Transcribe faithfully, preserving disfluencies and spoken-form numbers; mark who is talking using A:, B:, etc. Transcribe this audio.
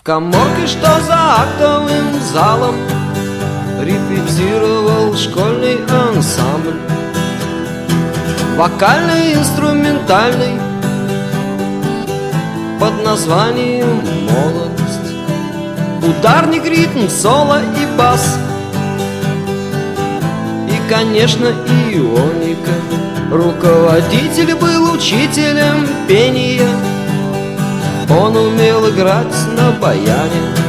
A: каморке, что за актовым залом, репетировал школьный ансамбль. Вокальный, инструментальный, под названием «Молодость». Ударник, ритм, соло и бас, и, конечно, ионика. Руководитель был учителем пения, он умел играть на баяне.